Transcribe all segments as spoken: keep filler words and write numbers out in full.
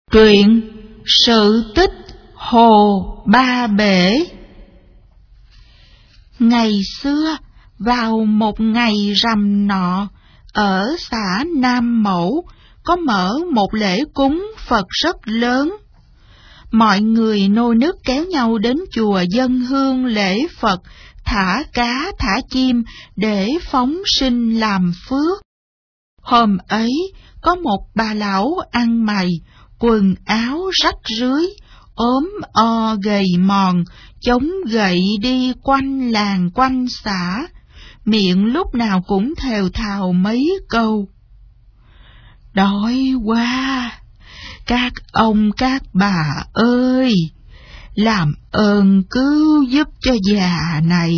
Truyện Sự tích Hồ Ba Bể. Ngày xưa, vào một ngày rằm nọ, ở xã Nam Mẫu có mở một lễ cúng Phật rất lớn. Mọi người nô nức kéo nhau đến chùa dâng hương lễ Phật, thả cá thả chim để phóng sinh làm phước. Hôm ấy, có một bà lão ăn mày, quần áo rách rưới, ốm o gầy mòn, chống gậy đi quanh làng quanh xã, miệng lúc nào cũng thều thào mấy câu. Đói quá, các ông các bà ơi, làm ơn cứu giúp cho già này.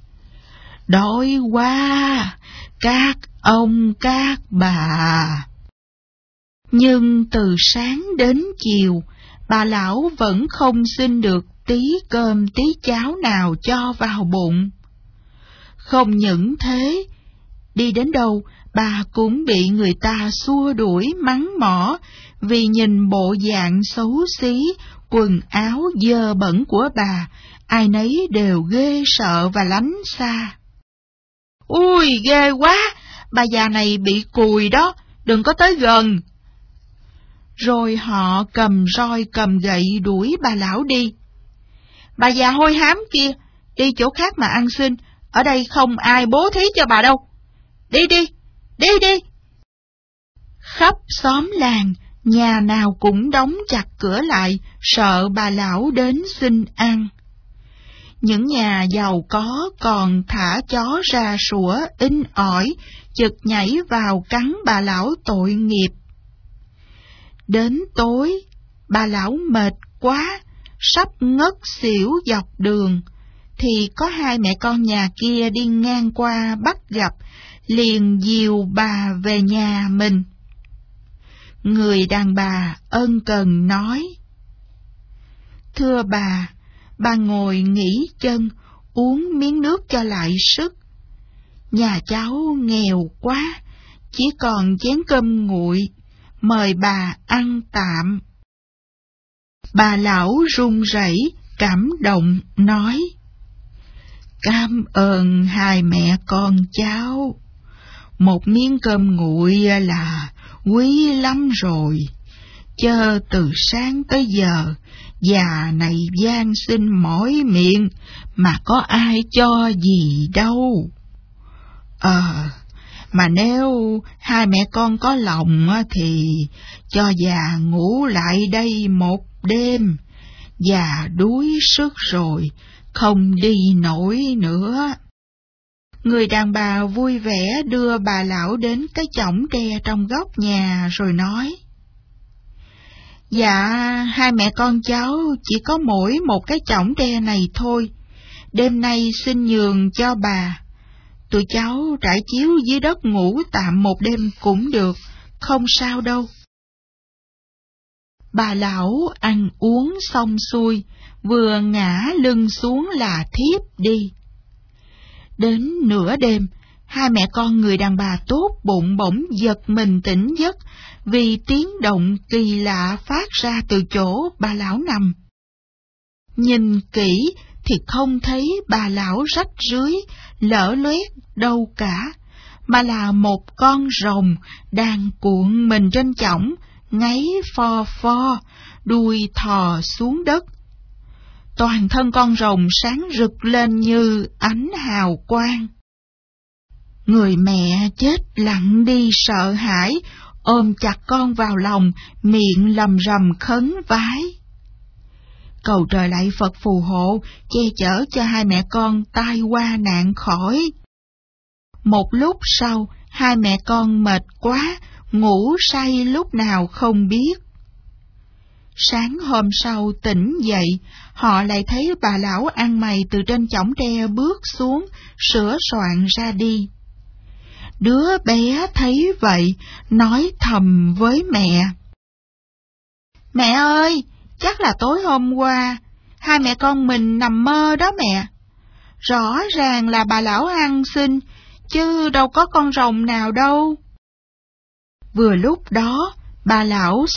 Đói quá, các ông các bà. Nhưng từ sáng đến chiều, bà lão vẫn không xin được tí cơm tí cháo nào cho vào bụng. Không những thế, đi đến đâu, bà cũng bị người ta xua đuổi mắng mỏ vì nhìn bộ dạng xấu xí, quần áo dơ bẩn của bà, ai nấy đều ghê sợ và lánh xa. Ui, ghê quá, bà già này bị cùi đó, đừng có tới gần. Rồi họ cầm roi cầm gậy đuổi bà lão đi. Bà già hôi hám kia, đi chỗ khác mà ăn xin, ở đây không ai bố thí cho bà đâu. Đi đi, đi đi. Khắp xóm làng, nhà nào cũng đóng chặt cửa lại, sợ bà lão đến xin ăn. Những nhà giàu có còn thả chó ra sủa inh ỏi, chực nhảy vào cắn bà lão tội nghiệp. Đến tối, bà lão mệt quá, sắp ngất xỉu dọc đường, thì có hai mẹ con nhà kia đi ngang qua bắt gặp, liền dìu bà về nhà mình. Người đàn bà ân cần nói: Thưa bà, bà ngồi nghỉ chân, uống miếng nước cho lại sức. Nhà cháu nghèo quá, chỉ còn chén cơm nguội, mời bà ăn tạm. Bà lão run rẩy, cảm động, nói: Cảm ơn hai mẹ con cháu, một miếng cơm nguội là quý lắm rồi. Chớ từ sáng tới giờ, già này van xin mỏi miệng, mà có ai cho gì đâu. Ờ, mà nếu hai mẹ con có lòng thì cho già ngủ lại đây một đêm. Già đuối sức rồi, không đi nổi nữa. Người đàn bà vui vẻ đưa bà lão đến cái chõng tre trong góc nhà rồi nói: Dạ, hai mẹ con cháu chỉ có mỗi một cái chõng tre này thôi. Đêm nay xin nhường cho bà. Tụi cháu trải chiếu dưới đất ngủ tạm một đêm cũng được, không sao đâu. Bà lão ăn uống xong xuôi, vừa ngã lưng xuống là thiếp đi. Đến nửa đêm, hai mẹ con người đàn bà tốt bụng bỗng giật mình tỉnh giấc vì tiếng động kỳ lạ phát ra từ chỗ bà lão nằm. Nhìn kỹ thì không thấy bà lão rách rưới, lở loét đâu cả, mà là một con rồng đang cuộn mình trên chõng, ngáy pho pho, đuôi thò xuống đất. Toàn thân con rồng sáng rực lên như ánh hào quang. Người mẹ chết lặng đi sợ hãi, ôm chặt con vào lòng, miệng lầm rầm khấn vái. Cầu trời lạy Phật phù hộ, che chở cho hai mẹ con tai qua nạn khỏi. Một lúc sau, hai mẹ con mệt quá, ngủ say lúc nào không biết. Sáng hôm sau tỉnh dậy, họ lại thấy bà lão ăn mày từ trên chõng tre bước xuống, sửa soạn ra đi. Đứa bé thấy vậy, nói thầm với mẹ: Mẹ ơi, chắc là tối hôm qua, hai mẹ con mình nằm mơ đó mẹ. Rõ ràng là bà lão ăn xin, chứ đâu có con rồng nào đâu. Vừa lúc đó, bà lão xách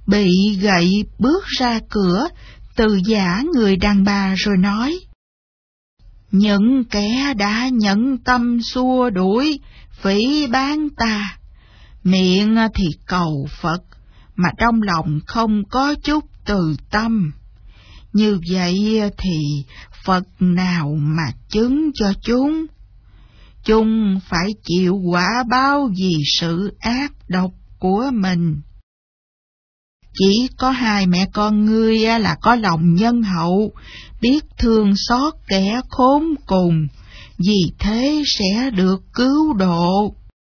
bị gậy bước ra cửa, từ giả người đàn bà rồi nói: Những kẻ đã nhận tâm xua đuổi, phỉ báng ta, miệng thì cầu Phật, mà trong lòng không có chút từ tâm. Như vậy thì Phật nào mà chứng cho chúng? Chúng phải chịu quả báo vì sự ác độc của mình. Chỉ có hai mẹ con ngươi là có lòng nhân hậu, biết thương xót kẻ khốn cùng, vì thế sẽ được cứu độ.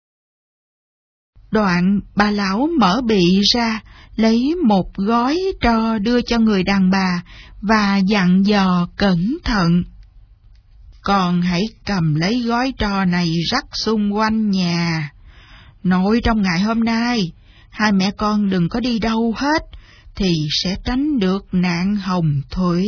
Đoạn bà lão mở bị ra, lấy một gói tro đưa cho người đàn bà và dặn dò cẩn thận. Con hãy cầm lấy gói tro này rắc xung quanh nhà. Nội trong ngày hôm nay, hai mẹ con đừng có đi đâu hết, thì sẽ tránh được nạn hồng thủy.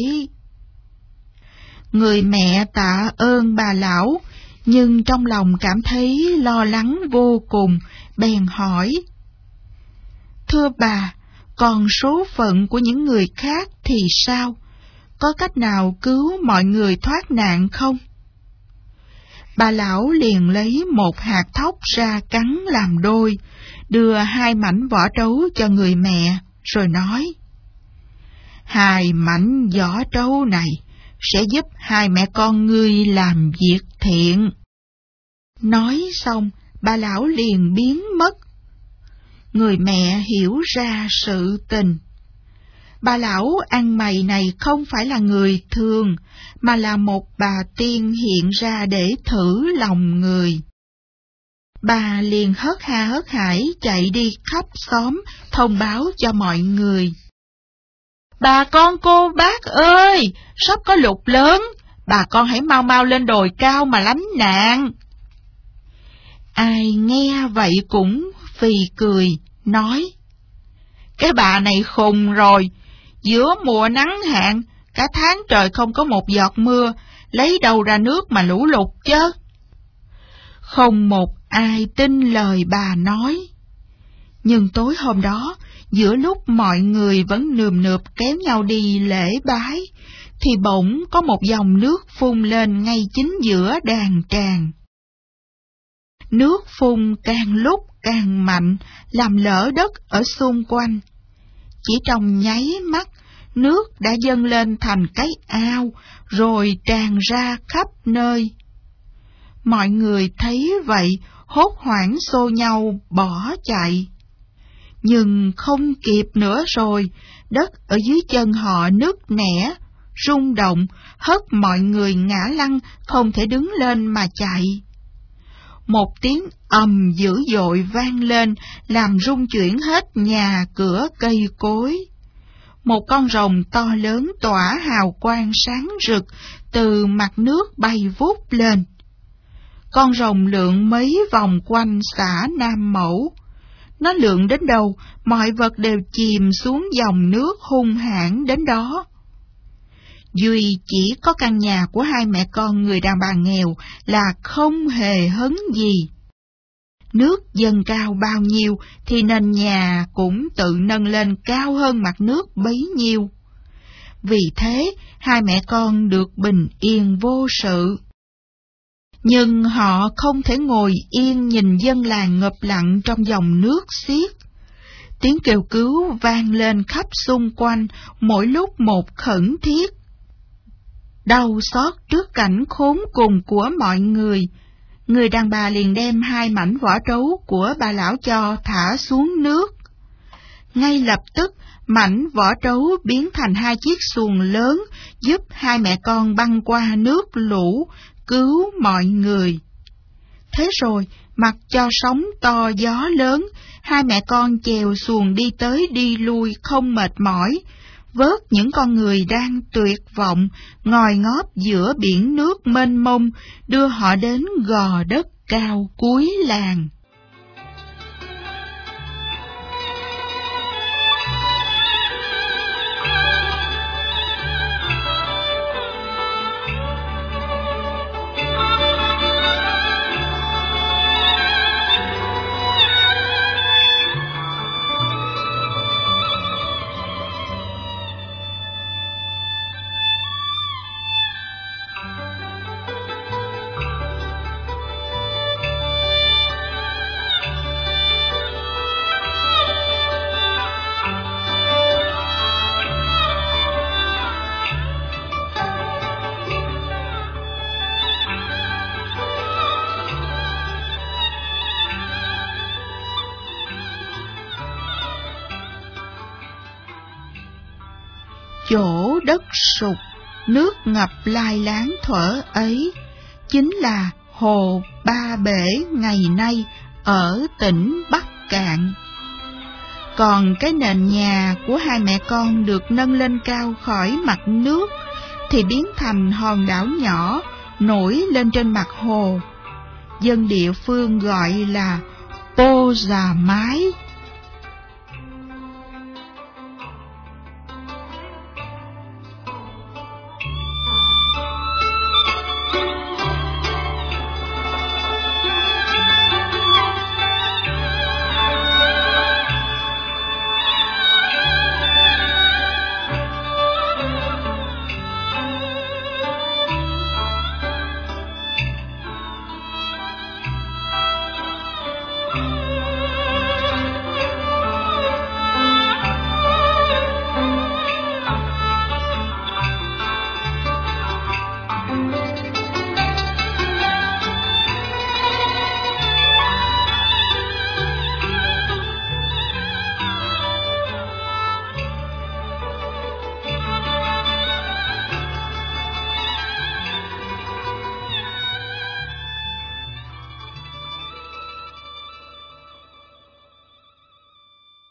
Người mẹ tạ ơn bà lão, nhưng trong lòng cảm thấy lo lắng vô cùng, bèn hỏi: Thưa bà, còn số phận của những người khác thì sao? Có cách nào cứu mọi người thoát nạn không? Bà lão liền lấy một hạt thóc ra cắn làm đôi, đưa hai mảnh vỏ trấu cho người mẹ, rồi nói: Hai mảnh vỏ trấu này sẽ giúp hai mẹ con ngươi làm việc thiện. Nói xong, bà lão liền biến mất. Người mẹ hiểu ra sự tình. Bà lão ăn mày này không phải là người thường, mà là một bà tiên hiện ra để thử lòng người. Bà liền hớt ha hớt hải chạy đi khắp xóm, thông báo cho mọi người: Bà con cô bác ơi, sắp có lụt lớn, bà con hãy mau mau lên đồi cao mà lánh nạn. Ai nghe vậy cũng phì cười, nói: Cái bà này khùng rồi, giữa mùa nắng hạn, cả tháng trời không có một giọt mưa, lấy đâu ra nước mà lũ lụt chứ? Không một ai tin lời bà nói. Nhưng tối hôm đó, giữa lúc mọi người vẫn nườm nượp kéo nhau đi lễ bái, thì bỗng có một dòng nước phun lên ngay chính giữa đàn tràng. Nước phun càng lúc càng mạnh, làm lở đất ở xung quanh. Chỉ trong nháy mắt, nước đã dâng lên thành cái ao, rồi tràn ra khắp nơi. Mọi người thấy vậy, hốt hoảng xô nhau bỏ chạy. Nhưng không kịp nữa rồi, đất ở dưới chân họ nứt nẻ, rung động, hất mọi người ngã lăn, không thể đứng lên mà chạy. Một tiếng ầm dữ dội vang lên, làm rung chuyển hết nhà cửa cây cối. Một con rồng to lớn tỏa hào quang sáng rực, từ mặt nước bay vút lên. Con rồng lượn mấy vòng quanh xã Nam Mẫu. Nó lượn đến đâu, mọi vật đều chìm xuống dòng nước hung hãn đến đó. Duy chỉ có căn nhà của hai mẹ con người đàn bà nghèo là không hề hấn gì. Nước dâng cao bao nhiêu thì nền nhà cũng tự nâng lên cao hơn mặt nước bấy nhiêu. Vì thế, hai mẹ con được bình yên vô sự. Nhưng họ không thể ngồi yên nhìn dân làng ngập lặng trong dòng nước xiết. Tiếng kêu cứu vang lên khắp xung quanh, mỗi lúc một khẩn thiết. Đau xót trước cảnh khốn cùng của mọi người, người đàn bà liền đem hai mảnh vỏ trấu của bà lão cho thả xuống nước. Ngay lập tức, mảnh vỏ trấu biến thành hai chiếc xuồng lớn, giúp hai mẹ con băng qua nước lũ, cứu mọi người. Thế rồi, mặc cho sóng to gió lớn, hai mẹ con chèo xuồng đi tới đi lui không mệt mỏi, vớt những con người đang tuyệt vọng, ngòi ngóp giữa biển nước mênh mông, đưa họ đến gò đất cao cuối làng. chỗ đất sụt, nước ngập lai láng thuở ấy, chính là hồ Ba Bể ngày nay ở tỉnh Bắc Cạn. Còn cái nền nhà của hai mẹ con được nâng lên cao khỏi mặt nước thì biến thành hòn đảo nhỏ nổi lên trên mặt hồ. Dân địa phương gọi là Pô Già Mái.